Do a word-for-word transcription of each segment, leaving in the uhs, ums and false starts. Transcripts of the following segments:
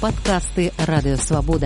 Падкасты Радыёвабода.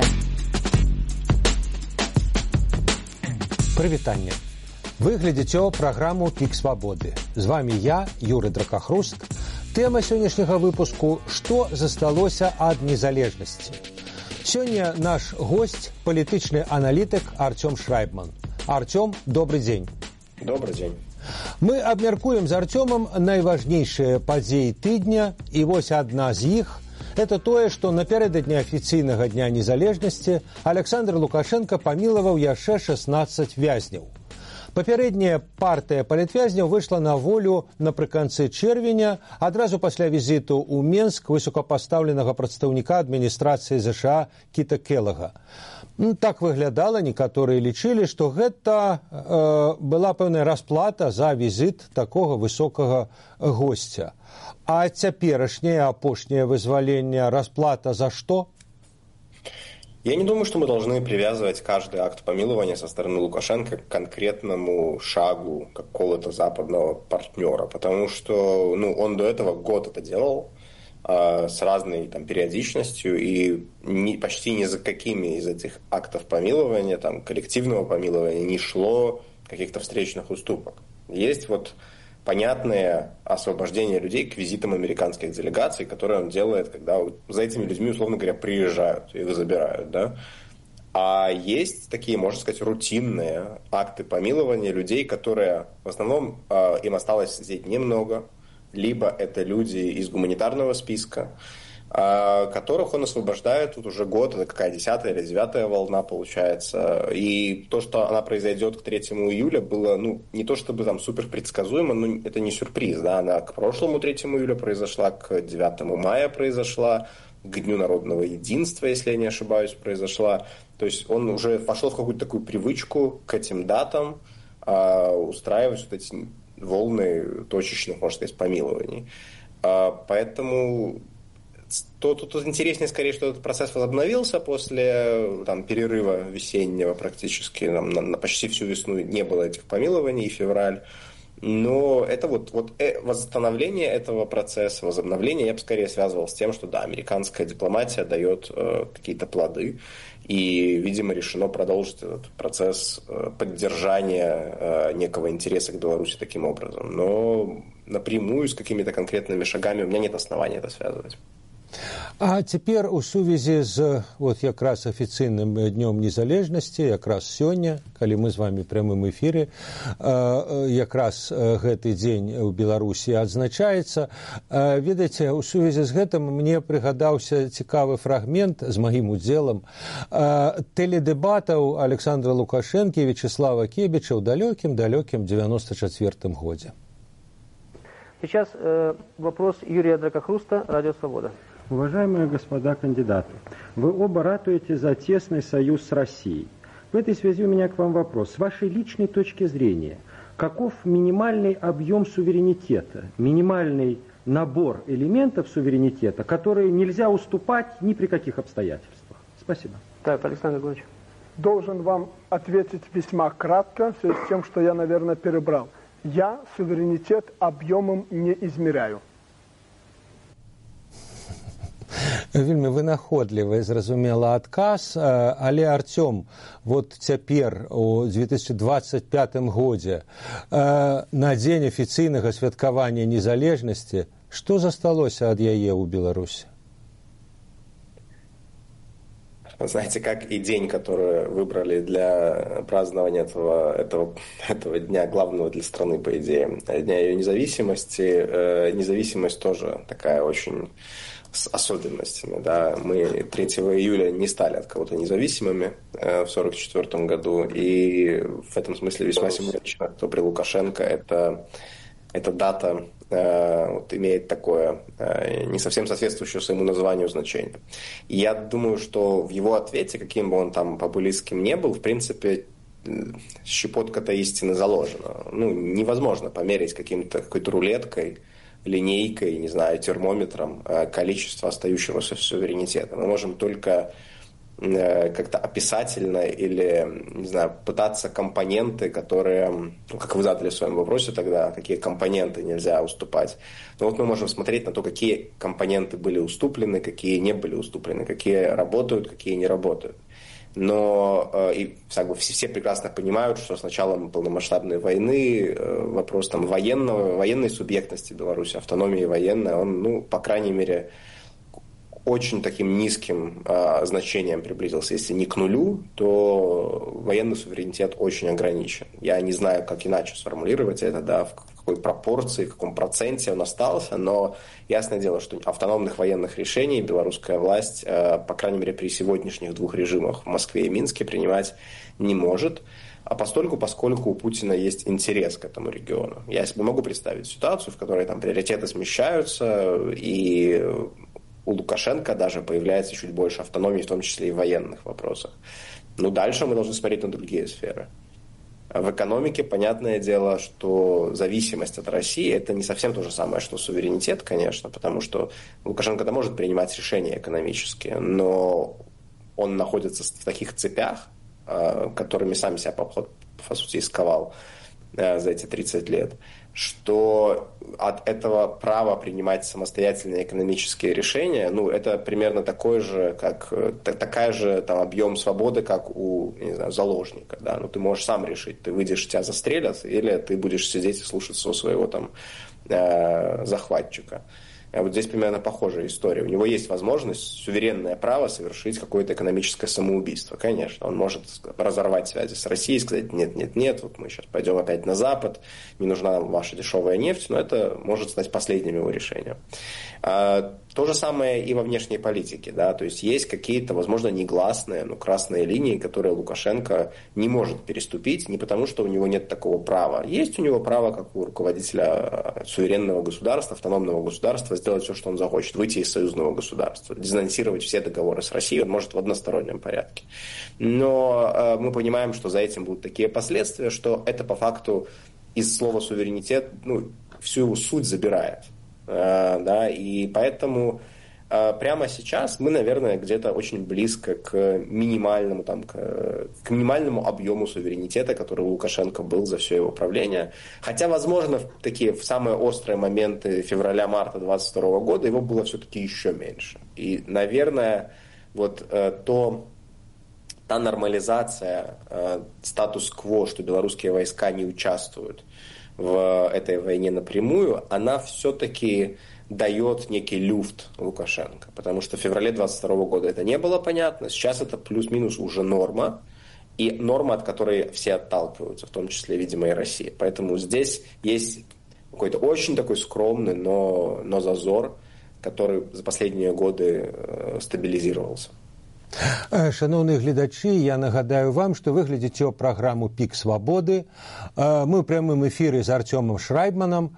Прывітанне. Вы глядзіце праграму «Пік свабоды». З вами я, Юрый Дракахруст. Тэма сённяшняга выпуску «Што засталося ад незалежнасці?». Сёння наш гость – палітычны аналітык Артём Шрайбман. Артём, добрый дзень. Добрый дзень. Мы абмяркуем з Артёмам найважнейшыя падзеі тыдня, і вось адна з іх – это тое, што напярэдадні афіцыйнага дня незалежнасці Александр Лукашенко памілаваў яшчэ шаснаццаць вязняў. Папярэдняя партыя палітвязняў выйшла на волю напрыканцы чэрвеня, адразу пасля візіту ў Менск высокапастаўленага прадстаўніка адміністрацыі ЗША Кіта Келага. Так выглядала, некаторыя лічылі, што гэта э, была пэўная расплата за візіт такога высокага госця. А цяперашняе апошняе вызваленне расплата за что? Я не думаю, что мы должны привязывать каждый акт помилования со стороны Лукашенко к конкретному шагу какого-то западного партнера, потому что ну, он до этого год это делал э, с разной там, периодичностью, и ни, почти ни за какими из этих актов помилования, там, коллективного помилования не шло каких-то встречных уступок. Есть вот понятное освобождение людей к визитам американских делегаций, которые он делает, когда за этими людьми, условно говоря, приезжают, их забирают, да. А есть такие, можно сказать, рутинные акты помилования людей, которые в основном э, им осталось сидеть немного, либо это люди из гуманитарного списка, э, которых он освобождает вот уже год, это какая десятая или девятая волна получается. И то, что она произойдет к третьему июля, было ну, не то чтобы там супер предсказуемо, но это не сюрприз. Да? Она к прошлому третьему июля произошла, к девятому мая произошла, к Дню народного единства, если я не ошибаюсь, произошла. То есть он уже вошел в какую-то такую привычку к этим датам э, устраивать вот эти волны точечных, можно сказать, помилований. Э, поэтому... То, тут, тут интереснее, скорее, что этот процесс возобновился после там, перерыва весеннего практически. Там, на, на почти всю весну не было этих помилований, и февраль. Но это вот, вот э, восстановление этого процесса, возобновление я бы скорее связывал с тем, что да, американская дипломатия дает э, какие-то плоды. И, видимо, решено продолжить этот процесс э, поддержания э, некого интереса к Беларуси таким образом. Но напрямую с какими-то конкретными шагами у меня нет оснований это связывать. А цяпер у сувязі з вот якраз афіцыйным днём незалежнасці, якраз сёння, калі мы з вами прямым эфіры, якраз гэты дзень у Беларусі адзначаецца. Ведаеце, у сувязі з гэтым мне прыгадаўся цікавы фрагмент з маім удзелам тэледэбатаў Александра Лукашэнкі і Вячеслава Кебіча ў далёкім-далёкім девяносто четвёртым годзе. Сейчас э, вопрос Юрия Дракохруста, Радио Свобода. Уважаемые господа кандидаты, вы оба ратуете за тесный союз с Россией. В этой связи у меня к вам вопрос. С вашей личной точки зрения, каков минимальный объем суверенитета, минимальный набор элементов суверенитета, которые нельзя уступать ни при каких обстоятельствах? Спасибо. Так, Александр Григорьевич. Должен вам ответить весьма кратко, в связи с тем, что я, наверное, перебрал. Я суверенитет объемом не измеряю. Вельмі вынаходлівы, зразумела, адказ, але, Артём, вот цяпер у две тысячи двадцать пятым годзе на дзень афіцыйнага святкавання незалежнасці, што засталося ад яе ў Беларусі? Знаете, как и день, который выбрали для празднования этого, этого, этого дня, главного для страны, по идее, Дня ее независимости, независимость тоже такая очень с особенностями. Да. Мы третьего июля не стали от кого-то независимыми в сорок четвёртом году, и в этом смысле весьма символично, что при Лукашенко это, эта дата э, вот, имеет такое э, не совсем соответствующее своему названию значение. И я думаю, что в его ответе, каким бы он там популистским не был, в принципе, щепотка-то истины заложена. Ну, невозможно померить каким-то, какой-то рулеткой, линейкой, не знаю, термометром количество остающегося суверенитета. Мы можем только как-то описательно или, не знаю, пытаться компоненты, которые, ну, как вы задали в своем вопросе тогда, какие компоненты нельзя уступать. Но вот мы можем смотреть на то, какие компоненты были уступлены, какие не были уступлены, какие работают, какие не работают. Но и, как бы, все, все прекрасно понимают, что с началом полномасштабной войны вопрос там, военного, военной субъектности Беларуси, автономии военной, он, ну, по крайней мере, очень таким низким э, значением приблизился. Если не к нулю, то военный суверенитет очень ограничен. Я не знаю, как иначе сформулировать это, да, в какой пропорции, в каком проценте он остался, но ясное дело, что автономных военных решений белорусская власть, э, по крайней мере, при сегодняшних двух режимах в Москве и Минске принимать не может. А постольку, поскольку у Путина есть интерес к этому региону. Я себе могу представить ситуацию, в которой там приоритеты смещаются, и у Лукашенко даже появляется чуть больше автономии, в том числе и в военных вопросах. Но дальше мы должны смотреть на другие сферы. В экономике, понятное дело, что зависимость от России – это не совсем то же самое, что суверенитет, конечно, потому что Лукашенко-то может принимать решения экономические, но он находится в таких цепях, которыми сам себя, по сути, исковал за эти тридцать лет, что от этого права принимать самостоятельные экономические решения, ну, это примерно такой же, как, такая же там, объем свободы, как у, не знаю, заложника. Да? Ну, ты можешь сам решить, ты выйдешь, тебя застрелят, или ты будешь сидеть и слушаться своего там, э, захватчика. Вот здесь примерно похожая история. У него есть возможность, суверенное право совершить какое-то экономическое самоубийство. Конечно, он может разорвать связи с Россией, сказать, нет, нет, нет, вот мы сейчас пойдем опять на Запад, не нужна нам ваша дешевая нефть, но это может стать последним его решением. То же самое и во внешней политике. Да? То есть есть какие-то, возможно, негласные, но красные линии, которые Лукашенко не может переступить, не потому, что у него нет такого права. Есть у него право, как у руководителя суверенного государства, автономного государства, сделать все, что он захочет, выйти из союзного государства, дезанонсировать все договоры с Россией, он может в одностороннем порядке. Но э, мы понимаем, что за этим будут такие последствия, что это по факту из слова суверенитет, ну, всю его суть забирает. Uh, да, и поэтому uh, прямо сейчас мы, наверное, где-то очень близко к минимальному, там, к, к минимальному объему суверенитета, который у Лукашенко был за все его правление. Хотя, возможно, в такие в самые острые моменты февраля-марта двадцать второго года его было все-таки еще меньше. И, наверное, вот uh, то, та нормализация uh, статус-кво, что белорусские войска не участвуют в этой войне напрямую, она все-таки дает некий люфт Лукашенко. Потому что в феврале двадцать второго года это не было понятно. Сейчас это плюс-минус уже норма. И норма, от которой все отталкиваются, в том числе, видимо, и Россия. Поэтому здесь есть какой-то очень такой скромный, но, но зазор, который за последние годы э, стабилизировался. Шановні глядачі, я нагадаю вам, што вы глядзіце праграму «Пік свабоды». Мы ў прямым эфіры з Артёмом Шрайбманам.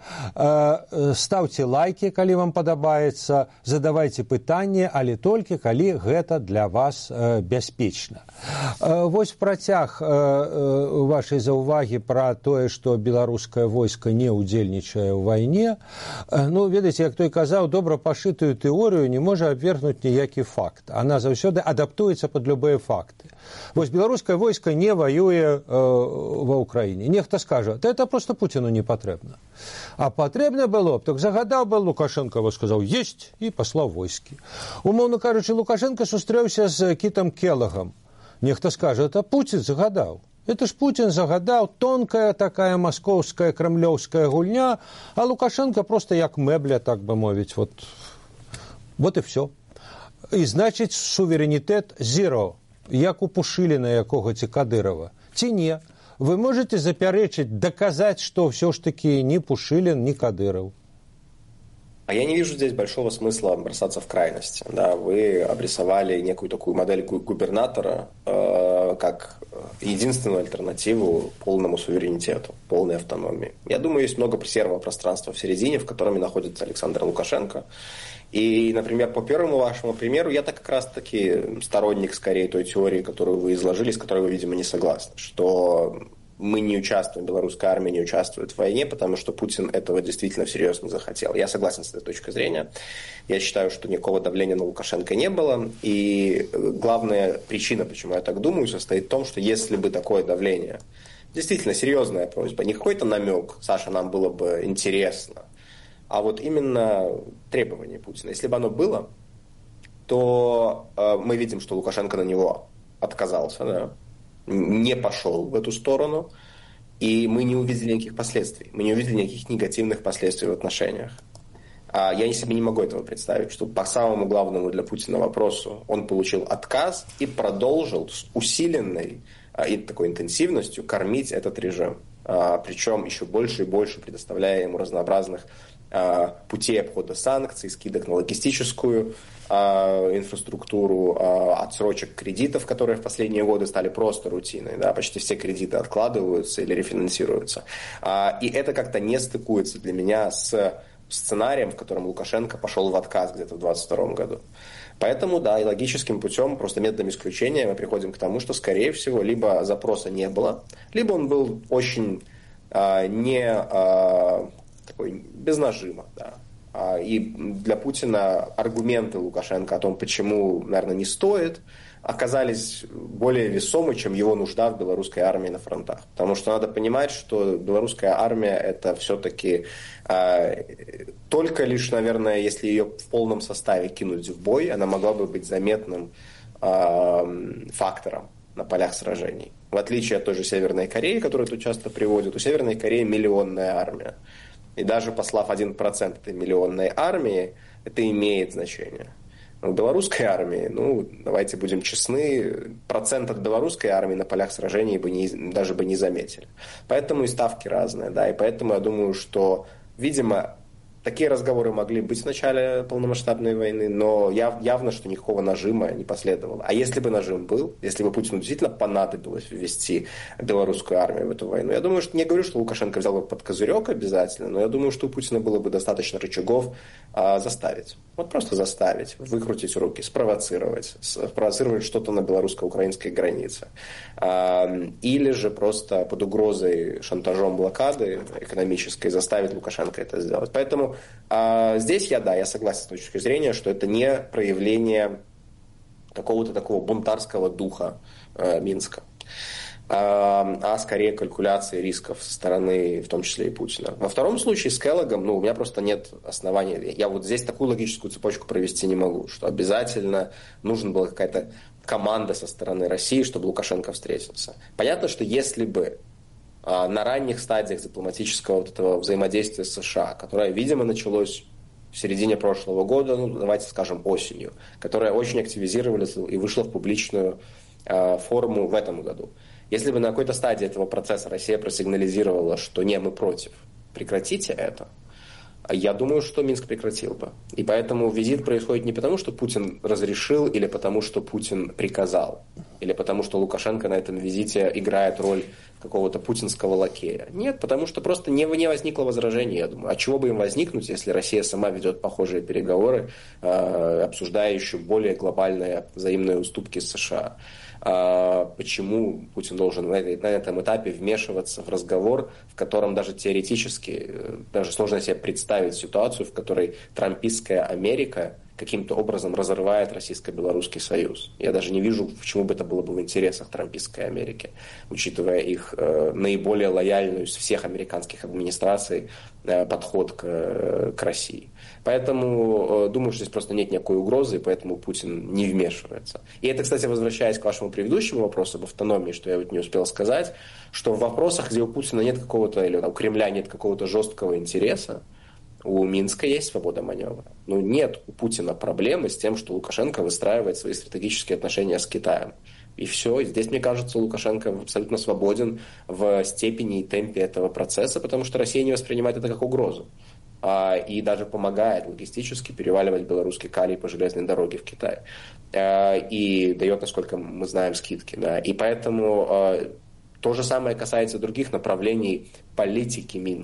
Ставце лайки, калі вам падабаецца, задавайце пытанні, але толькі калі гэта для вас бяспечна. Вось працяг вашай заўвагі пра тое, што беларускае войска не ўдзельнічае ў вайне. Ну, ведаеце, як той казаў, добра пашытую тэорыю не можа абвергнуць ніякі факт. Она заўсёды адаптуецца под любые факты. Вось беларускае войска не воюе э, ва Украіне. Нехта скажа, да это просто Путину не патрэбна. А патрэбна было б, так загадаў бы Лукашенко, вот сказаў, есть, і паслаў войскі. Умоўно кажучы, Лукашенко сустрэўся з Кітом Келагам. Нехта скажа, это Путин загадаў. Это ж Путин загадаў, тонкая такая маскоўская, крамлёўская гульня, а Лукашенко просто як мэбля, так бы мовіць. Вот, вот и все. І, значить, суверэнітэт зеро, як у Пушыліна якога ці Кадырова. Ці не? Вы можете запярэчыць, доказать, что все ж таки ни Пушилин, ни Кадыров? А я не вижу здесь большого смысла бросаться в крайности. Да, вы обрисовали некую такую модель губернатора э, как единственную альтернативу полному суверенитету, полной автономии. Я думаю, есть много серого пространства в середине, в котором находится Александр Лукашенко. И, например, по первому вашему примеру, я так как раз-таки сторонник скорее той теории, которую вы изложили, с которой вы, видимо, не согласны, что мы не участвуем, белорусская армия не участвует в войне, потому что Путин этого действительно всерьез не захотел. Я согласен с этой точкой зрения. Я считаю, что никакого давления на Лукашенко не было. И главная причина, почему я так думаю, состоит в том, что если бы такое давление, действительно серьезная просьба, не какой-то намек, Саша, нам было бы интересно, а вот именно требование Путина. Если бы оно было, то э, мы видим, что Лукашенко на него отказался, да, не пошел в эту сторону, и мы не увидели никаких последствий. Мы не увидели никаких негативных последствий в отношениях. А я себе не могу этого представить, что по самому главному для Путина вопросу он получил отказ и продолжил с усиленной и такой интенсивностью кормить этот режим. А, причем еще больше и больше предоставляя ему разнообразных а, путей обхода санкций, скидок на логистическую а, инфраструктуру, а, отсрочек кредитов, которые в последние годы стали просто рутиной. Да, почти все кредиты откладываются или рефинансируются. А, и это как-то не стыкуется для меня с сценарием, в котором Лукашенко пошел в отказ где-то в двадцать втором году. Поэтому, да, и логическим путем, просто методом исключения мы приходим к тому, что, скорее всего, либо запроса не было, либо он был очень а, не а, такой, без нажима. Да. А, и для Путина аргументы Лукашенко о том, почему, наверное, не стоит, оказались более весомы, чем его нужда в белорусской армии на фронтах. Потому что надо понимать, что белорусская армия это все-таки э, только лишь, наверное, если ее в полном составе кинуть в бой, она могла бы быть заметным э, фактором на полях сражений. В отличие от той же Северной Кореи, которую тут часто приводят, у Северной Кореи миллионная армия. И даже послав один процент этой миллионной армии, это имеет значение. У белорусской армии, ну, давайте будем честны, процент от белорусской армии на полях сражений бы не, даже бы не заметили. Поэтому и ставки разные, да, и поэтому я думаю, что, видимо, такие разговоры могли быть в начале полномасштабной войны, но яв, явно, что никакого нажима не последовало. А если бы нажим был, если бы Путину действительно понадобилось ввести белорусскую армию в эту войну, я думаю, что не говорю, что Лукашенко взял бы под козырек обязательно, но я думаю, что у Путина было бы достаточно рычагов а, заставить. Вот просто заставить, выкрутить руки, спровоцировать, спровоцировать что-то на белорусско-украинской границе. А, или же просто под угрозой шантажом блокады экономической заставить Лукашенко это сделать. Поэтому а, здесь я, да, я согласен с точки зрения, что это не проявление какого-то такого бунтарского духа э, Минска, а, а скорее калькуляции рисков со стороны, в том числе и Путина. Во втором случае с Келлогом, ну, у меня просто нет оснований. Я вот здесь такую логическую цепочку провести не могу, что обязательно нужна была какая-то команда со стороны России, чтобы Лукашенко встретился. Понятно, что если бы на ранних стадиях дипломатического вот этого взаимодействия с США, которое, видимо, началось в середине прошлого года, ну, давайте скажем, осенью, которое очень активизировалось и вышло в публичную э, форму в этом году. Если бы на какой-то стадии этого процесса Россия просигнализировала, что не, мы против, прекратите это, я думаю, что Минск прекратил бы. И поэтому визит происходит не потому, что Путин разрешил, или потому, что Путин приказал, или потому, что Лукашенко на этом визите играет роль какого-то путинского лакея. Нет, потому что просто не, не возникло возражений, я думаю. А чего бы им возникнуть, если Россия сама ведет похожие переговоры, э, обсуждая еще более глобальные взаимные уступки с США? Э, почему Путин должен на, этой, на этом этапе вмешиваться в разговор, в котором даже теоретически, э, даже сложно себе представить ситуацию, в которой трампистская Америка каким-то образом разрывает российско-белорусский союз. Я даже не вижу, почему бы это было бы в интересах трампистской Америки, учитывая их э, наиболее лояльную из всех американских администраций э, подход к, э, к России. Поэтому э, думаю, что здесь просто нет никакой угрозы, и поэтому Путин не вмешивается. И это, кстати, возвращаясь к вашему предыдущему вопросу об автономии, что я вот не успел сказать, что в вопросах, где у Путина нет какого-то, или у Кремля нет какого-то жесткого интереса, у Минска есть свобода маневра. Но нет у Путина проблемы с тем, что Лукашенко выстраивает свои стратегические отношения с Китаем. И все. И здесь, мне кажется, Лукашенко абсолютно свободен в степени и темпе этого процесса, потому что Россия не воспринимает это как угрозу. А, и даже помогает логистически переваливать белорусский калий по железной дороге в Китай. А, и дает, насколько мы знаем, скидки. Да. И поэтому а, то же самое касается других направлений политики Минска.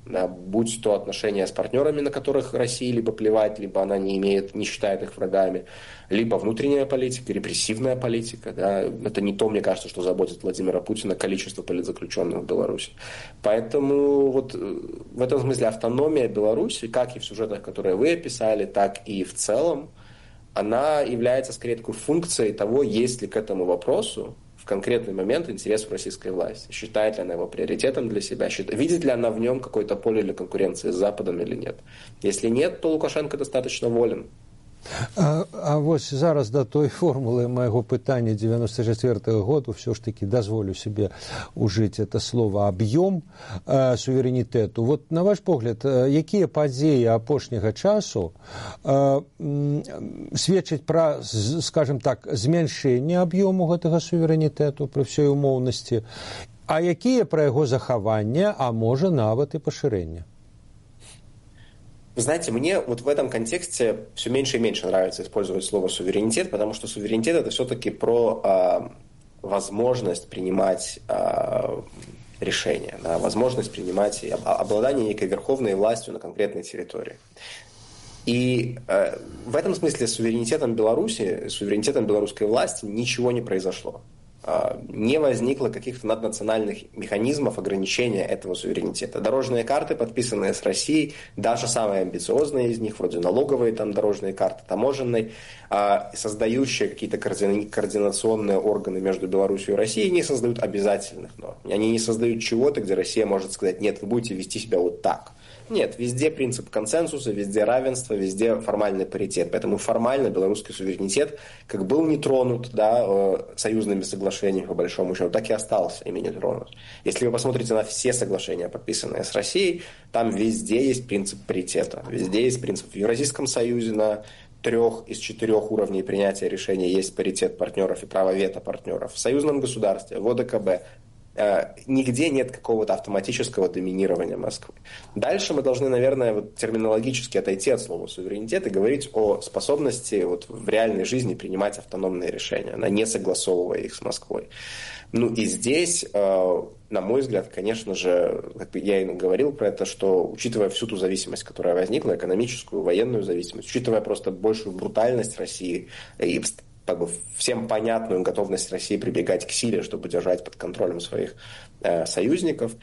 Да, будь то отношения с партнерами, на которых России либо плевать, либо она не имеет, не считает их врагами, либо внутренняя политика, репрессивная политика. Да, это не то, мне кажется, что заботит Владимира Путина количество политзаключенных в Беларуси. Поэтому вот в этом смысле автономия Беларуси, как и в сюжетах, которые вы описали, так и в целом, она является скорее такой функцией того, есть ли к этому вопросу в конкретный момент интерес в российской власти. Считает ли она его приоритетом для себя? Считает, видит ли она в нем какое-то поле для конкуренции с Западом или нет? Если нет, то Лукашенко достаточно волен. А, а вось зараз да той формулы майго пытання девяносто четвёртого года все ж таки дазволю себе ужить это слово объем э, суверенітэту. Вот на ваш погляд, э, якія падзеі апошняга часу э, сведчаць пра, скажем так, змяншэнне аб'ёму гэтага суверэнітэту пры ўсёй умоўнасці, а якія пра яго захаванне, а можа нават і пашырэнне? Вы знаете, мне вот в этом контексте все меньше и меньше нравится использовать слово «суверенитет», потому что суверенитет – это все-таки про э, возможность принимать э, решения, да, возможность принимать обладание некой верховной властью на конкретной территории. И э, в этом смысле с суверенитетом Беларуси, с суверенитетом белорусской власти ничего не произошло. Не возникло каких-то наднациональных механизмов ограничения этого суверенитета. Дорожные карты, подписанные с Россией, даже самые амбициозные из них, вроде налоговые там дорожные карты, таможенные, создающие какие-то координационные органы между Беларусью и Россией, не создают обязательных норм. Они не создают чего-то, где Россия может сказать: нет, вы будете вести себя вот так. Нет, везде принцип консенсуса, везде равенство, везде формальный паритет. Поэтому формально белорусский суверенитет как был не тронут, да, союзными соглашениями, по большому счету, так и остался ими не тронут. Если вы посмотрите на все соглашения, подписанные с Россией, там везде есть принцип паритета. Везде есть принцип. В Евразийском союзе на трех из четырех уровней принятия решений есть паритет партнеров и право вето партнеров. В союзном государстве, в ОДКБ, нигде нет какого-то автоматического доминирования Москвы. Дальше мы должны, наверное, вот терминологически отойти от слова суверенитет и говорить о способности вот в реальной жизни принимать автономные решения, не согласовывая их с Москвой. Ну и здесь, на мой взгляд, конечно же, как я и говорил про это, что учитывая всю ту зависимость, которая возникла, экономическую, военную зависимость, учитывая просто большую брутальность России и как бы всем понятную готовность России прибегать к силе, чтобы держать под контролем своих э, союзников,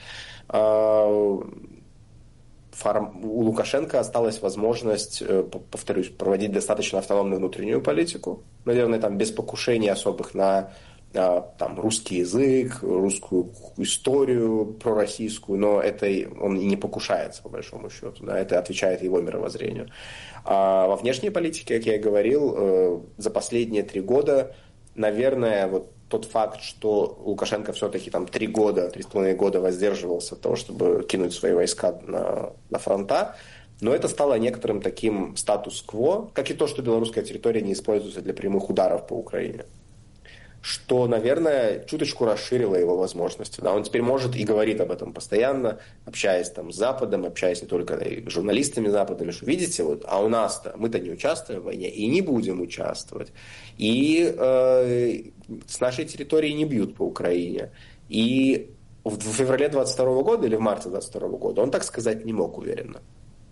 э, фарм... у Лукашенко осталась возможность, э, повторюсь, проводить достаточно автономную внутреннюю политику, наверное, там без покушений особых на э, там, русский язык, русскую историю пророссийскую, но это он и не покушается, по большому счету, да, это отвечает его мировоззрению. А во внешней политике, как я и говорил, за последние три года, наверное, вот тот факт, что Лукашенко все-таки там три года, три с половиной года воздерживался от того, чтобы кинуть свои войска на, на фронта, но это стало некоторым таким статус-кво, как и то, что белорусская территория не используется для прямых ударов по Украине, что, наверное, чуточку расширило его возможности. Да? Он теперь может и говорит об этом постоянно, общаясь там с Западом, общаясь не только и с журналистами Запада, что видите, вот, а у нас-то, мы-то не участвуем в войне и не будем участвовать. И э, с нашей территории не бьют по Украине. И в феврале двадцать второго года или в марте двадцать второго года он так сказать не мог уверенно.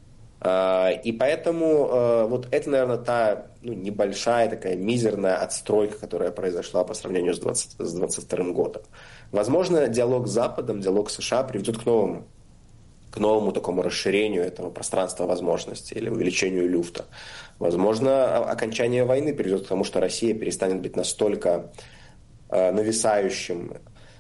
И поэтому вот это, наверное, та ну, небольшая такая мизерная отстройка, которая произошла по сравнению с двадцать вторым годом. Возможно, диалог с Западом, диалог с США приведет к новому, к новому такому расширению этого пространства возможностей или увеличению люфта. Возможно, окончание войны приведет к тому, что Россия перестанет быть настолько нависающим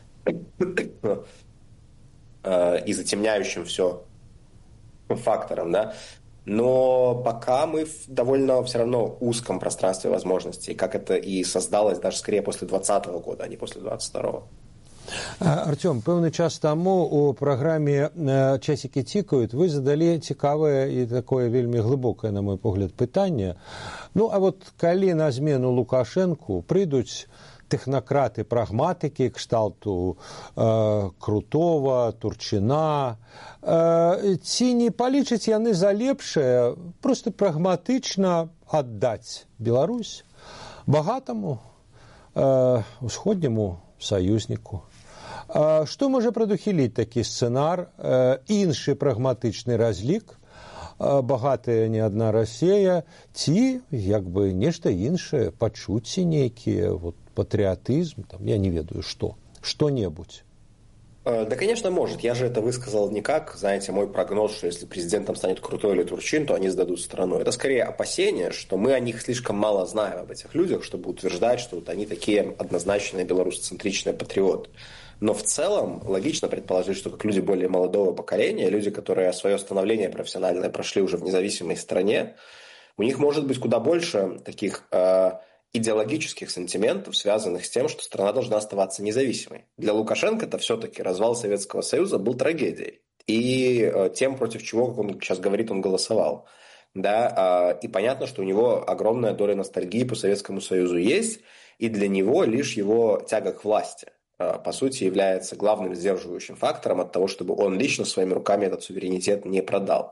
и затемняющим все фактором, да, но пока мы в довольно все равно узком пространстве возможностей, как это и создалось даже скорее после двадцатого года, а не после двадцать второго. Артём, пэўны час таму у праграме «Часікі цікаюць» вы задалі цікавае і такое вельмі глыбокае, на мой погляд, пытанне. Ну, а вот калі на змену Лукашэнку прыйдуць тэхнакраты, прагматыкі кшталту э, Крутова, Турчына, э, ці не палічаць яны за лепшае проста прагматычна аддаць Беларусь багатаму э, усходняму саюзніку, Што можа прадухіліць такі сцэнар, іншы прагматычны разлік, багатая не адна Расія, ці як бы нешта іншае, пачуцці нейкія, вот, патрыятызм, там, я не ведаю, што, што-небудзь. Да, конечно, может. Я же это высказал не как, знаете, мой прогноз, что если президентом станет Крутой или Турчин, то они сдадут страну. Это скорее опасение, что мы о них слишком мало знаем, об этих людях, чтобы утверждать, что вот они такие однозначные белорусоцентричные патриоты. Но в целом логично предположить, что как люди более молодого поколения, люди, которые свое становление профессиональное прошли уже в независимой стране, у них может быть куда больше таких э, идеологических сантиментов, связанных с тем, что страна должна оставаться независимой. Для Лукашенко это все-таки развал Советского Союза был трагедией. И э, тем, против чего, как он сейчас говорит, он голосовал. Да? Э, и понятно, что у него огромная доля ностальгии по Советскому Союзу есть, и для него лишь его тяга к власти, по сути, является главным сдерживающим фактором от того, чтобы он лично своими руками этот суверенитет не продал.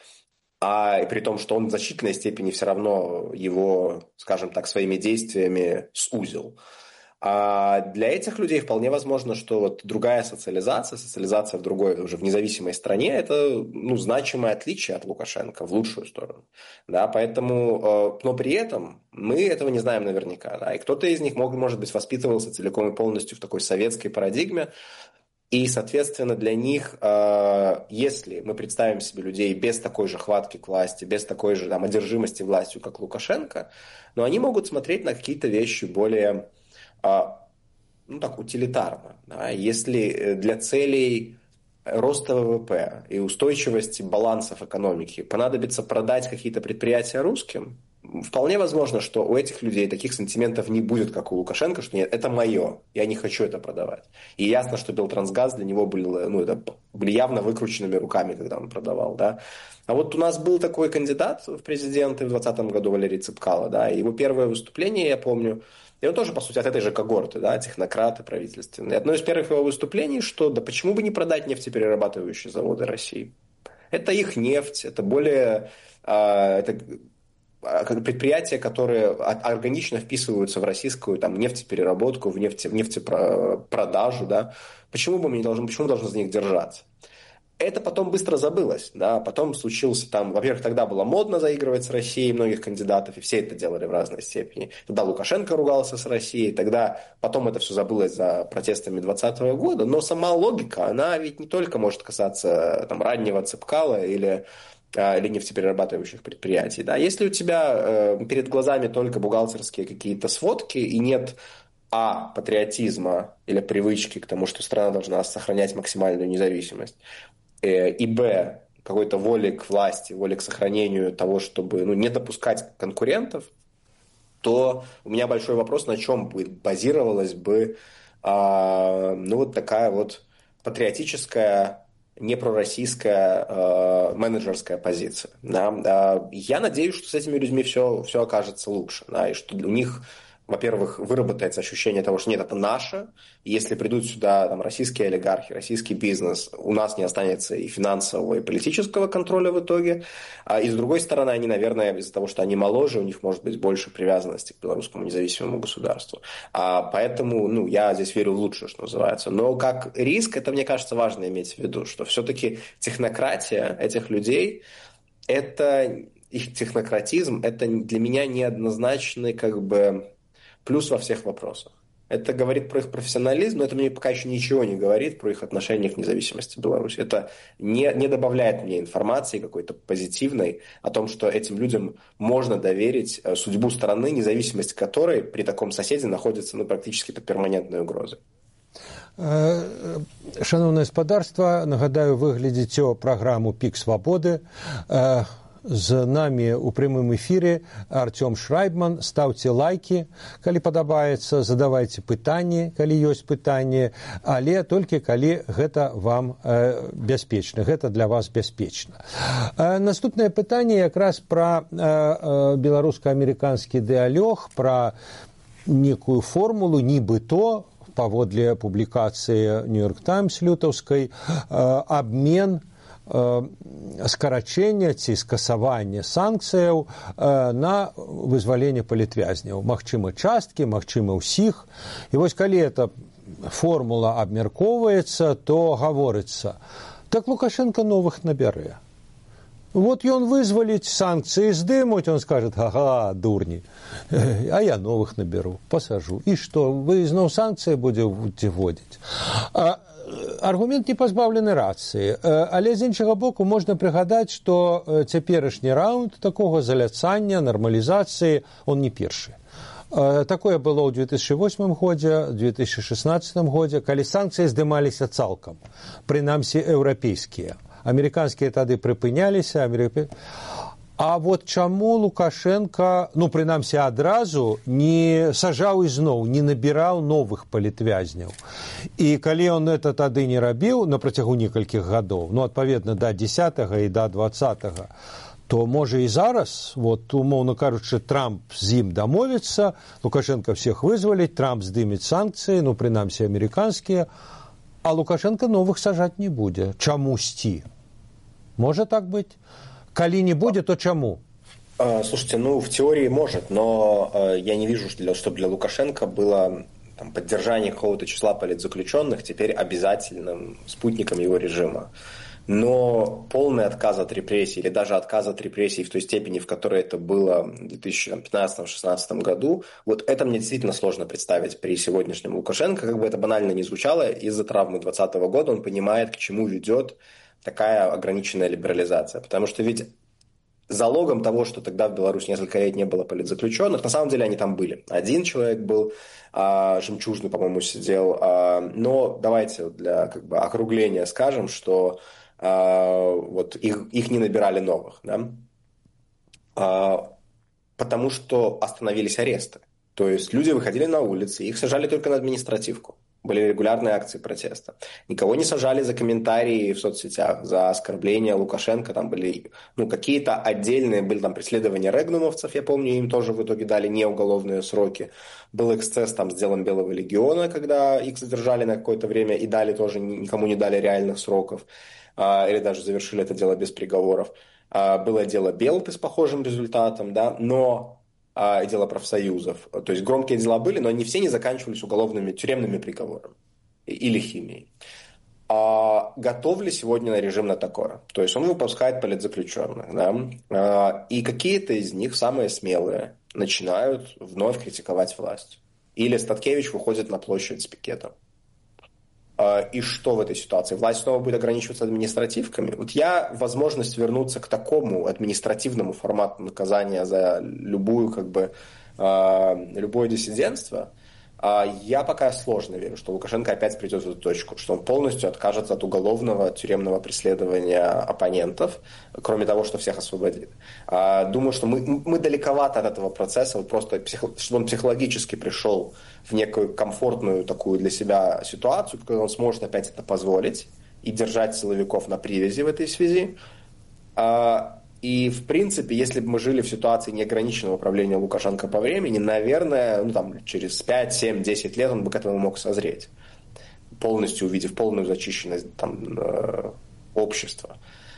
А и при том, что он в значительной степени все равно его, скажем так, своими действиями сузил. А для этих людей вполне возможно, что вот другая социализация, социализация в другой, уже в независимой стране, это, ну, значимое отличие от Лукашенко в лучшую сторону. Да, поэтому, но при этом мы этого не знаем наверняка. Да, и кто-то из них, мог, может быть, воспитывался целиком и полностью в такой советской парадигме. И, соответственно, для них, если мы представим себе людей без такой же хватки к власти, без такой же там, одержимости властью, как Лукашенко, но они могут смотреть на какие-то вещи более, ну так, утилитарно. Да? Если для целей роста ВВП и устойчивости балансов экономики понадобится продать какие-то предприятия русским, вполне возможно, что у этих людей таких сантиментов не будет, как у Лукашенко, что нет, это мое, я не хочу это продавать. И ясно, что Белтрансгаз для него был, ну, это были явно выкрученными руками, когда он продавал. Да? А вот у нас был такой кандидат в президенты в двадцатом году, Валерий Цепкало, да, и его первое выступление, я помню, и он тоже, по сути, от этой же когорты, да, технократы правительственные. Одно из первых его выступлений, что да почему бы не продать нефтеперерабатывающие заводы России? Это их нефть, это более... Э, это предприятия, которые органично вписываются в российскую там, нефтепереработку, в, нефте, в нефтепродажу. Да? Почему бы мы не должны, почему мы должны за них держаться? Это потом быстро забылось. Да? Потом случился там, во-первых, тогда было модно заигрывать с Россией многих кандидатов, и все это делали в разной степени. Тогда Лукашенко ругался с Россией, тогда потом это все забылось за протестами двадцатого года. Но сама логика, она ведь не только может касаться там, раннего Цепкала или, или нефтеперерабатывающих предприятий. Да? Если у тебя э, перед глазами только бухгалтерские какие-то сводки и нет а. патриотизма или привычки к тому, что страна должна сохранять максимальную независимость, и б. какой-то воли к власти, воли к сохранению того, чтобы ну, не допускать конкурентов, то у меня большой вопрос, на чем бы базировалась бы э, ну, вот такая вот патриотическая, непророссийская э, менеджерская позиция. Да? Я надеюсь, что с этими людьми все, все окажется лучше, да? И что у них... Во-первых, выработается ощущение того, что нет, это наше. И если придут сюда там, российские олигархи, российский бизнес, у нас не останется и финансового, и политического контроля в итоге. А, и с другой стороны, они, наверное, из-за того, что они моложе, у них может быть больше привязанности к белорусскому независимому государству. А, поэтому ну, я здесь верю в лучшее, что называется. Но как риск, это, мне кажется, важно иметь в виду, что все-таки технократия этих людей, это их технократизм, это для меня неоднозначный как бы... плюс во всех вопросах. Это говорит про их профессионализм, но это мне пока еще ничего не говорит про их отношение к независимости Беларуси. Это не, не добавляет мне информации какой-то позитивной о том, что этим людям можно доверить судьбу страны, независимость которой при таком соседе находится ну, практически под перманентной угрозой. Шановное господарство, нагадаю, вы глядите программу «Пик свободы». З намі ў прямым эфіры Артём Шрайбман. Стаўце лайкі, калі падабаецца, задавайце пытанні, калі ёсць пытанні, але толькі калі гэта вам э, бяспечна, гэта для вас бяспечна. Э, наступнае пытанне якраз пра э, э, беларуска-амерыканскі дыалог, пра некую формулу, нібыто, паводле публікацыі «Нью-Йорк Таймс» лютаўскай, э, абмен скарачэння ці скасавання санкцыяў на вызваленне палітвязняў. Магчыма, часткі, магчыма, ўсіх. І вось калі это формула абмяркоўваецца, то гаворыцца, так Лукашенко новых набярэ. Вот ён вызваліць, санкцыі здымуць, он скажет, ага, дурні, а я новых наберу, пасажу. І што, вы зноў санкцыі будзеце вводзіць? Аргумент не пазбаўлены рацыі, але з іншага боку можна прыгадаць, што цяперашні раунд такога заляцання, нармалізацыі, он не першы. Такое было ў две тысячи восьмым годзе, две тысячи шестнадцатым годзе, калі санкцыі здымаліся цалкам, прынамсі еўрапейскія. Амерыканскія тады прыпыняліся, амерыка... а вот чаму Лукашенко, ну, прынамсі адразу, не сажаў ізноў, не набіраў новых палітвязняў. І калі он это тады не рабіў на працягу некалькіх гадоў, ну, адпаведна, да дзесятага і да дваццатага, то, можа, і зараз, вот, умоўна кажучы, Трамп з ім дамовіцца, Лукашенко всех вызваліць, Трамп здымець санкцыі, ну, прынамсі, амерыканскія, а Лукашенко новых сажаць не будзе. Чамусьці? Может так быть? Коли не будет, то чему? Слушайте, ну, в теории может, но я не вижу, чтобы для Лукашенко было там, поддержание какого-то числа политзаключенных теперь обязательным спутником его режима. Но полный отказ от репрессий или даже отказ от репрессий в той степени, в которой это было в две тысячи пятнадцатом-шестнадцатом году, вот это мне действительно сложно представить при сегодняшнем Лукашенко. Как бы это банально не звучало, из-за травмы двадцатого года он понимает, к чему ведет такая ограниченная либерализация. Потому что ведь залогом того, что тогда в Беларуси несколько лет не было политзаключенных, на самом деле они там были. Один человек был, а, Жемчужный, по-моему, сидел. А, но давайте для как бы, округления скажем, что а, вот их, их не набирали новых. Да? А, потому что остановились аресты. То есть люди выходили на улицы, их сажали только на административку. Были регулярные акции протеста. Никого не сажали за комментарии в соцсетях, за оскорбления Лукашенко. Там были ну, какие-то отдельные, были там преследования регнумовцев, я помню, им тоже в итоге дали неуголовные сроки. Был эксцесс там с делом Белого легиона, когда их задержали на какое-то время и дали тоже, никому не дали реальных сроков. Или даже завершили это дело без приговоров. Было дело Белты с похожим результатом, да, но... и дело профсоюзов. То есть громкие дела были, но они все не заканчивались уголовными тюремными приговорами или химией. А готов ли сегодня на режим Натакора? То есть он выпускает политзаключенных, да? И какие-то из них, самые смелые, начинают вновь критиковать власть. Или Статкевич выходит на площадь с пикетом. И что в этой ситуации? Власть снова будет ограничиваться административками? Вот я возможность вернуться к такому административному формату наказания за любую, как бы, любое диссидентство, я пока сложно верю, что Лукашенко опять придет в эту точку, что он полностью откажется от уголовного тюремного преследования оппонентов, кроме того, что всех освободит. Думаю, что мы, мы далековато от этого процесса, вот просто чтобы он психологически пришел в некую комфортную такую для себя ситуацию, когда он сможет опять это позволить и держать силовиков на привязи в этой связи. И, в принципе, если бы мы жили в ситуации неограниченного управления Лукашенко по времени, наверное, ну, там, через пять, семь, десять лет он бы к этому мог созреть, полностью увидев полную зачищенность там, общества.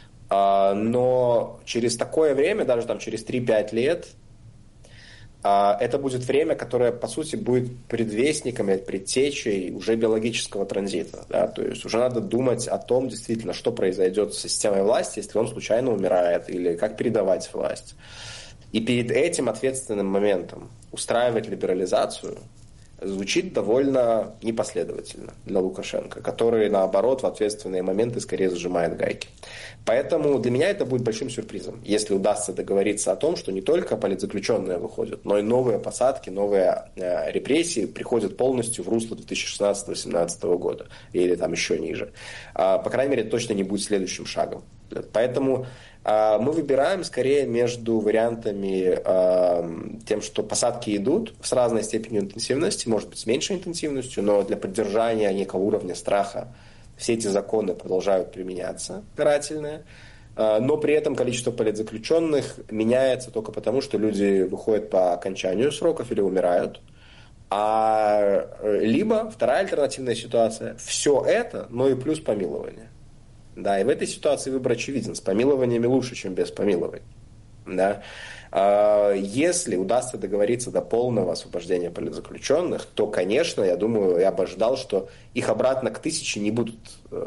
Но через такое время, даже там, через три-пять лет, это будет время, которое, по сути, будет предвестником, предтечей уже биологического транзита. Да? То есть уже надо думать о том, действительно, что произойдет с системой власти, если он случайно умирает, или как передавать власть. И перед этим ответственным моментом устраивать либерализацию звучит довольно непоследовательно для Лукашенко, который, наоборот, в ответственные моменты скорее зажимает гайки. Поэтому для меня это будет большим сюрпризом, если удастся договориться о том, что не только политзаключенные выходят, но и новые посадки, новые э, репрессии приходят полностью в русло две тысячи шестнадцатого-семнадцатого года, или там еще ниже. А, по крайней мере, это точно не будет следующим шагом. Поэтому э, мы выбираем скорее между вариантами э, тем, что посадки идут с разной степенью интенсивности, может быть, с меньшей интенсивностью, но для поддержания некого уровня страха все эти законы продолжают применяться, карательные, но при этом количество политзаключенных меняется только потому, что люди выходят по окончанию сроков или умирают. А либо вторая альтернативная ситуация – все это, но и плюс помилование. Да, и в этой ситуации выбор очевиден. С помилованиями лучше, чем без помилований. Да. Если удастся договориться до полного освобождения политзаключенных, то, конечно, я думаю, я бы ожидал, что их обратно к тысяче не будут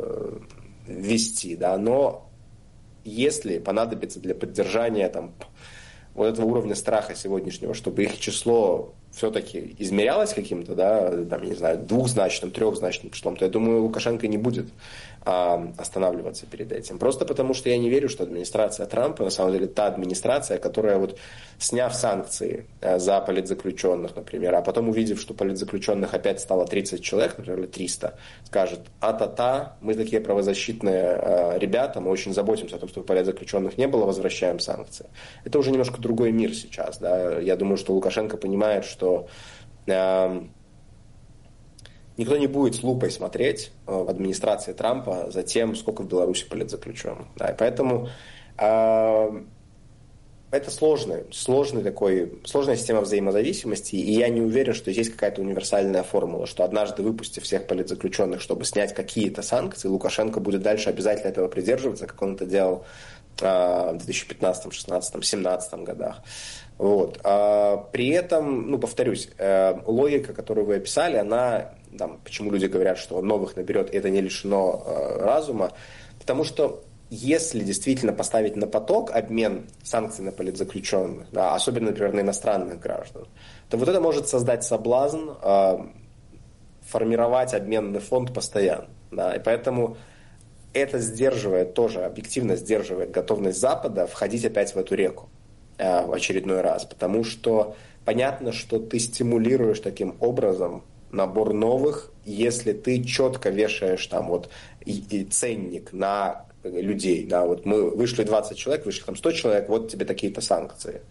ввести, да, но если понадобится для поддержания там, вот этого уровня страха сегодняшнего, чтобы их число все-таки измерялось каким-то, да, там, я не знаю, двухзначным, трехзначным числом, то я думаю, Лукашенко не будет а, останавливаться перед этим. Просто потому, что я не верю, что администрация Трампа, на самом деле, та администрация, которая, вот, сняв санкции а, за политзаключенных, например, а потом увидев, что политзаключенных опять стало тридцать человек, например, или триста, скажет: а-та-та, мы такие правозащитные а, ребята, мы очень заботимся о том, чтобы политзаключенных не было, возвращаем санкции. Это уже немножко другой мир сейчас, да. Я думаю, что Лукашенко понимает, что что э, никто не будет с лупой смотреть э, в администрации Трампа за тем, сколько в Беларуси политзаключенных. Да, и поэтому э, это сложный, сложный такой, сложная система взаимозависимости, и я не уверен, что здесь есть какая-то универсальная формула, что однажды выпустив всех политзаключенных, чтобы снять какие-то санкции, Лукашенко будет дальше обязательно этого придерживаться, как он это делал э, в две тысячи пятнадцатом, шестнадцатом, семнадцатом годах. Вот. А при этом, ну, повторюсь, э, логика, которую вы описали, она, там, почему люди говорят, что он новых наберет, это не лишено э, разума, потому что если действительно поставить на поток обмен санкций на политзаключенных, да, особенно, например, на иностранных граждан, то вот это может создать соблазн э, формировать обменный фонд постоянно. Да, и поэтому это сдерживает, тоже объективно сдерживает готовность Запада входить опять в эту реку в очередной раз, потому что понятно, что ты стимулируешь таким образом набор новых, если ты четко вешаешь там вот и, и ценник на людей, да, вот мы вышли двадцать человек, вышли там сто человек, вот тебе такие-то санкции.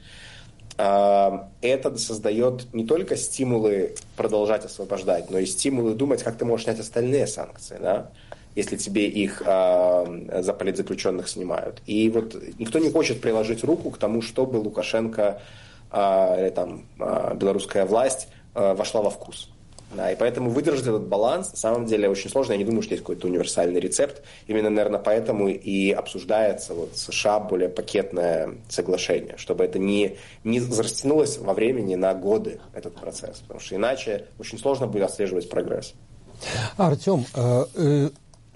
Это создает не только стимулы продолжать освобождать, но и стимулы думать, как ты можешь снять остальные санкции, да, если тебе их э, за политзаключенных снимают. И вот никто не хочет приложить руку к тому, чтобы Лукашенко э, или там э, белорусская власть э, вошла во вкус. Да, и поэтому выдержать этот баланс на самом деле очень сложно. Я не думаю, что есть какой-то универсальный рецепт. Именно, наверное, поэтому и обсуждается вот в США более пакетное соглашение, чтобы это не, не растянулось во времени на годы, этот процесс. Потому что иначе очень сложно будет отслеживать прогресс. Артем, э, э...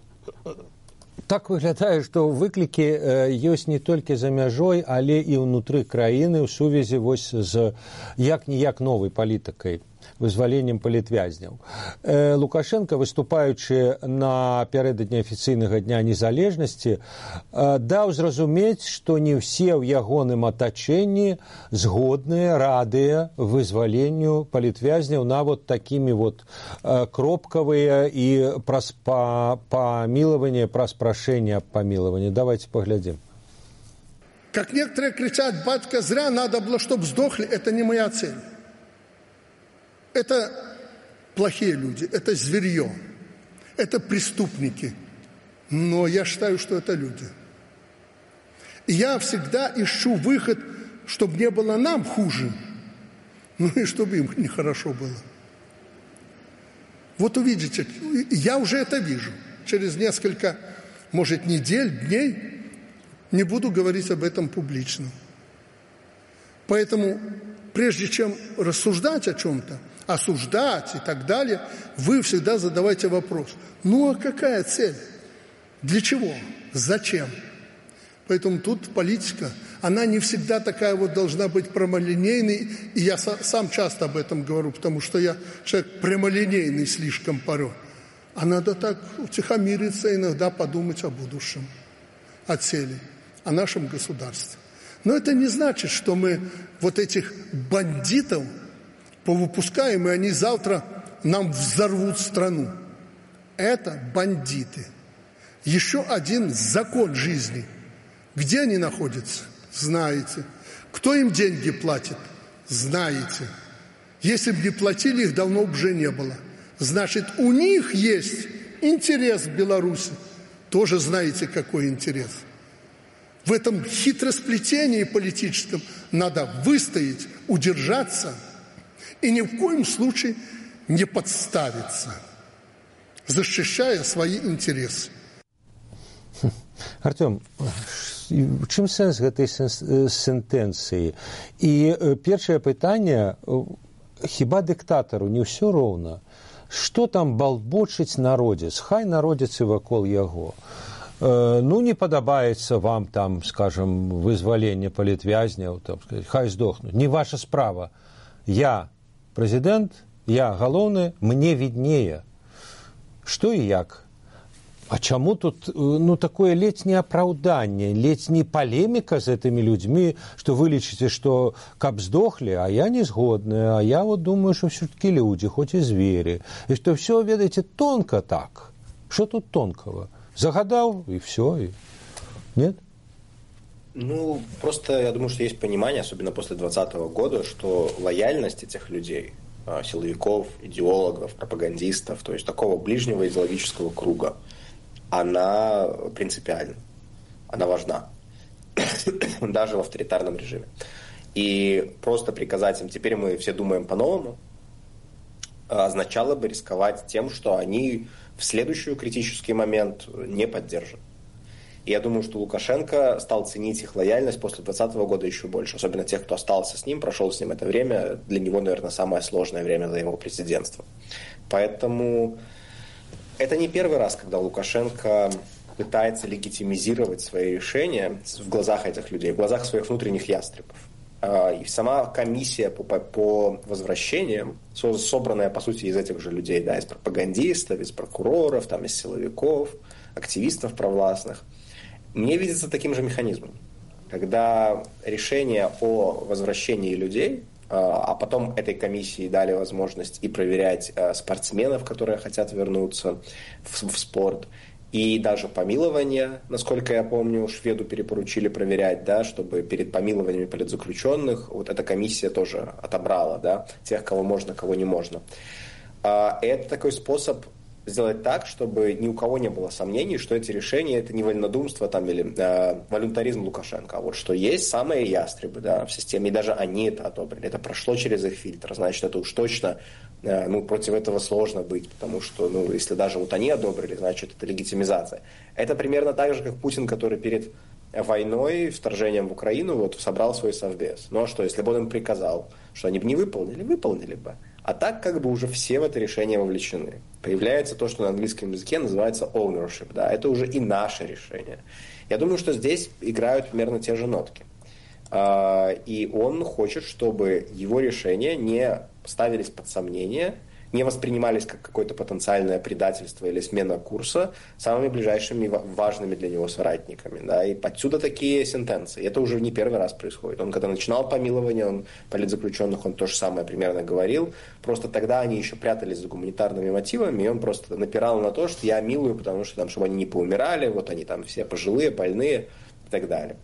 так выглядае, што выклікі ёсць не толькі за мяжой, але і ўнутры краіны ў сувязі вось з як-ніяк новай палітыкай, вызваленнем палітвязняў. Лукашенко, выступаючы напярэдадні афіцыйнага дня незалежнасці, даў зразумець, што не ўсе ў ягоным атачэнні згодныя, радыя вызваленню палітвязняў нават такімі вот кропкавыя і праз памілаванне, праз прашэнне аб памілаванні. Давайте поглядим. Как некоторые кричат: батька, зря надо было, чтобы сдохли, это не моя цель. Это плохие люди, это зверье, это преступники. Но я считаю, что это люди. И я всегда ищу выход, чтобы не было нам хуже, ну и чтобы им нехорошо было. Вот увидите, я уже это вижу. Через несколько, может, недель, дней не буду говорить об этом публично. Поэтому, прежде чем рассуждать о чем-то, осуждать и так далее, вы всегда задавайте вопрос: ну а какая цель? Для чего? Зачем? Поэтому тут политика, она не всегда такая вот должна быть прямолинейной, и я сам часто об этом говорю, потому что я человек прямолинейный слишком порой. А надо так утихомириться, иногда подумать о будущем, о цели, о нашем государстве. Но это не значит, что мы вот этих бандитов повыпускаем, и они завтра нам взорвут страну. Это бандиты. Еще один закон жизни. Где они находятся? Знаете. Кто им деньги платит? Знаете. Если бы не платили, их давно бы уже не было. Значит, у них есть интерес в Беларуси. Тоже знаете, какой интерес. В этом хитросплетении политическом надо выстоять, удержаться и ни в коем случае не подставиться, защищая свои интересы. Артем, чым сэнс гэтай сентэнцыі? І першае пытанне, хіба дыктатару не ўсё роўна? Што там балбочыць народзец? Хай народзец і вакол яго. Ну, не падабаецца вам там, скажем, вызваленне палітвязняў, там, хай здохнуць. Не ваша справа. Я прэзідэнт, я галоўны, мне віднее. Што і як? А чаму тут ну, такое ледзь не апраўданне, ледзь не палеміка з гэтымі людзьмі, што вы лічыце, што каб здохлі, а я не згодная, а я вот думаю, што ўсё-таки людзі, хоць і звері. І што ўсё, ведаеце, тонка так. Што тут тонкого? Загадал, и все. И... Нет? Ну, просто я думаю, что есть понимание, особенно после двадцатого года, что лояльность этих людей, силовиков, идеологов, пропагандистов, то есть такого ближнего идеологического круга, она принципиальна, она важна, даже в авторитарном режиме. И просто приказать им, теперь мы все думаем по-новому, означало бы рисковать тем, что они в следующий критический момент не поддержат. И я думаю, что Лукашенко стал ценить их лояльность после двадцатого года еще больше. Особенно тех, кто остался с ним, прошел с ним это время. Для него, наверное, самое сложное время за его президентство. Поэтому это не первый раз, когда Лукашенко пытается легитимизировать свои решения в глазах этих людей, в глазах своих внутренних ястребов. И сама комиссия по, по возвращениям, собранная, по сути, из этих же людей, да, из пропагандистов, из прокуроров, там, из силовиков, активистов провластных, мне видится таким же механизмом. Когда решение о возвращении людей, а потом этой комиссии дали возможность и проверять спортсменов, которые хотят вернуться в, в спорт, и даже помилование, насколько я помню, шведу перепоручили проверять, да, чтобы перед помилованиями политзаключенных вот эта комиссия тоже отобрала, да, тех, кого можно, кого не можно. Это такой способ сделать так, чтобы ни у кого не было сомнений, что эти решения это не вольнодумство там, или э, волюнтаризм Лукашенко, а вот что есть самые ястребы, да, в системе, и даже они это одобрили, это прошло через их фильтр, значит, это уж точно, э, ну, против этого сложно быть, потому что, ну, если даже вот они одобрили, значит, это легитимизация. Это примерно так же, как Путин, который перед войной, вторжением в Украину, вот, собрал свой совбез. Ну, а что, если бы он им приказал, что они бы не выполнили, выполнили бы. А так как бы уже все в это решение вовлечены. Появляется то, что на английском языке называется ownership. Да, это уже и наше решение. Я думаю, что здесь играют примерно те же нотки. И он хочет, чтобы его решения не ставились под сомнение, не воспринимались как какое-то потенциальное предательство или смена курса самыми ближайшими важными для него соратниками. Да? И отсюда такие сентенции. Это уже не первый раз происходит. Он когда начинал помилование, он политзаключенных, он то же самое примерно говорил. Просто тогда они еще прятались за гуманитарными мотивами, и он просто напирал на то, что я милую, потому что там, чтобы они не поумирали, вот они там все пожилые, больные и так далее.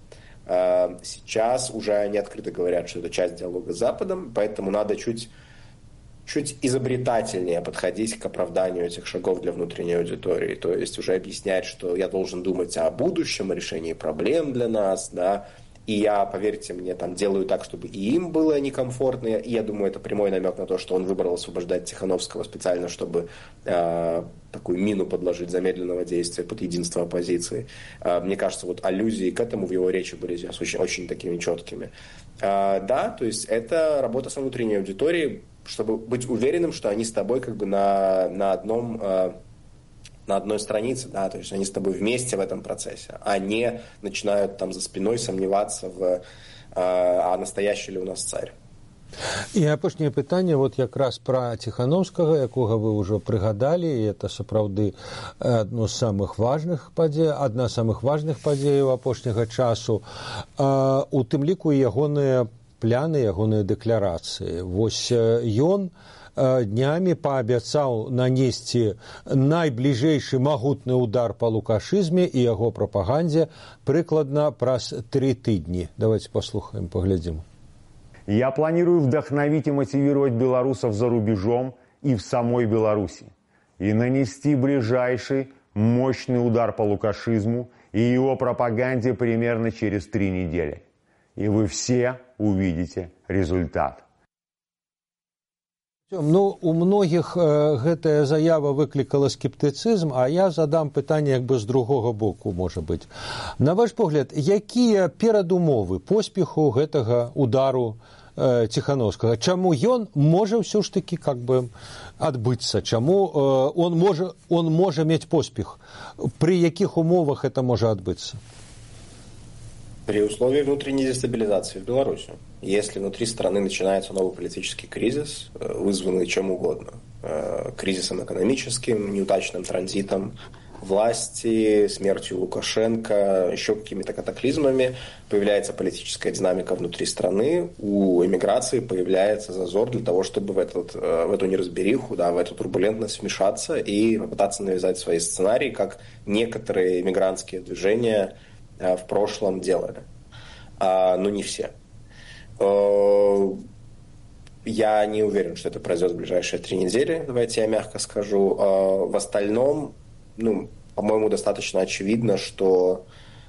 Сейчас уже они открыто говорят, что это часть диалога с Западом, поэтому надо чуть... чуть изобретательнее подходить к оправданию этих шагов для внутренней аудитории. То есть уже объяснять, что я должен думать о будущем, о решении проблем для нас, да, и я, поверьте мне, там делаю так, чтобы и им было некомфортно, и я думаю, это прямой намек на то, что он выбрал освобождать Тихановского специально, чтобы э, такую мину подложить замедленного действия под единство оппозиции. Э, мне кажется, вот аллюзии к этому в его речи были здесь очень, очень такими четкими. Э, да, то есть это работа с внутренней аудиторией, чтобы быть уверенным, что они с тобой как бы на, на, одном, э, на одной странице, да, то есть они с тобой вместе в этом процессе, а не начинают там за спиной сомневаться в, э, а настоящий ли у нас царь. І апошняе пытанне вот якраз пра Ціхановскага, якога вы ўжо прыгадалі, і это сапраўды адно з самых важных падзей, адна з самых важных падзеяў апошняга часу. У тым ліку ягоныя пляны, ягоныя дэкларацыі. Вось ён днямі паабяцаў нанесці найбліжэйшы магутны удар па лукашызме і яго прапагандзе прыкладна праз тры тыдні. Давайте послухаем, поглядим. Я планирую вдохновить и мотивировать белорусов за рубежом и в самой Беларуси и нанести ближайший мощный удар по лукашизму и его пропаганде примерно через три недели. И вы все увидите результат. Ну, у многіх э, гэтая заява выклікала скептыцызм, а я задам пытанне як бы з другога боку, можа быць. На ваш погляд, якія перадумовы поспеху гэтага удару э, Ціхановскага? Чаму ён можа ўсё ж такі как бы адбыцца? Чаму э, он можа, он можа мець поспех? Пры якіх умовах это можа адбыцца? При условии внутренней дестабилизации в Беларуси. Если внутри страны начинается новый политический кризис, вызванный чем угодно, кризисом экономическим, неудачным транзитом власти, смертью Лукашенко, еще какими-то катаклизмами, появляется политическая динамика внутри страны, у эмиграции появляется зазор для того, чтобы в, этот, в эту неразбериху, да, в эту турбулентность вмешаться и попытаться навязать свои сценарии, как некоторые эмигрантские движения в прошлом делали. А, но не все. Я не уверен, что это произойдет в ближайшие три недели, давайте я мягко скажу. В остальном, ну, по-моему, достаточно очевидно, что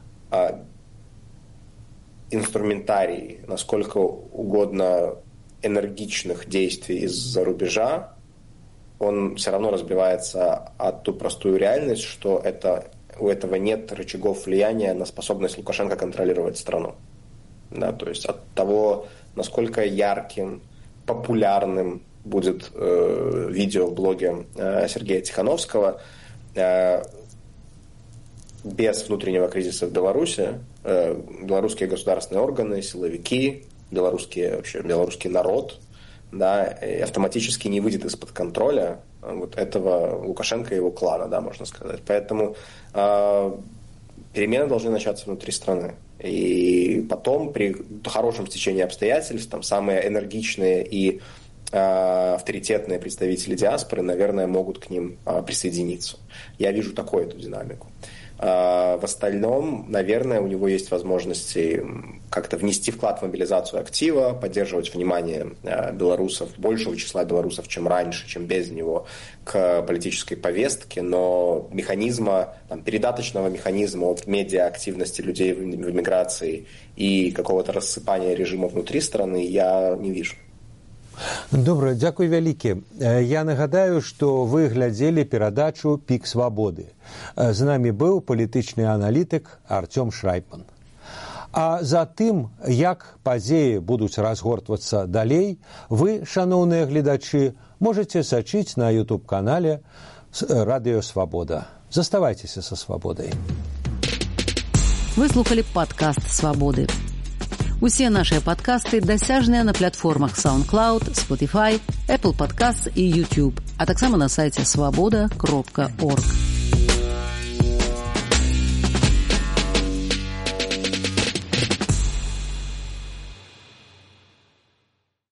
инструментарий, насколько угодно энергичных действий из-за рубежа, он все равно разбивается от ту простую реальность, что это, у этого нет рычагов влияния на способность Лукашенко контролировать страну. Да, то есть от того, насколько ярким, популярным будет э, видео в блоге э, Сергея Тихановского, э, без внутреннего кризиса в Беларуси, э, белорусские государственные органы, силовики, белорусские, вообще, белорусский народ, да, автоматически не выйдет из-под контроля вот этого Лукашенко и его клана, да, можно сказать. Поэтому э, перемены должны начаться внутри страны. И потом, при хорошем стечении обстоятельств, там самые энергичные и э, авторитетные представители диаспоры, наверное, могут к ним э, присоединиться. Я вижу такую эту динамику. Э, в остальном, наверное, у него есть возможности как-то внести вклад в мобилизацию актива, поддерживать внимание э, белорусов, большего числа белорусов, чем раньше, чем без него, к политической повестке, но механизма, там, передаточного механизма от медиа-активности людей в эмиграции и какого-то рассыпания режима внутри страны я не вижу. Добра, дзякуй вялікі. Я нагадаю, што вы глядзелі перадачу «Пік свабоды». З намі быў палітычны аналітык Артём Шрайбман. А за тым, як падзеі будуць разгортвацца далей, вы, шаноўныя гледачы, можаце сачыць на ютуб-канале «Радыё Свабода». Заставайцеся са свабодай. Вы слухали падкаст «Свабоды». Усе нашыя падкасты дасяжныя на платформах SoundCloud, Spotify, Apple Podcasts і YouTube, а таксама на сайце свабода кропка орг.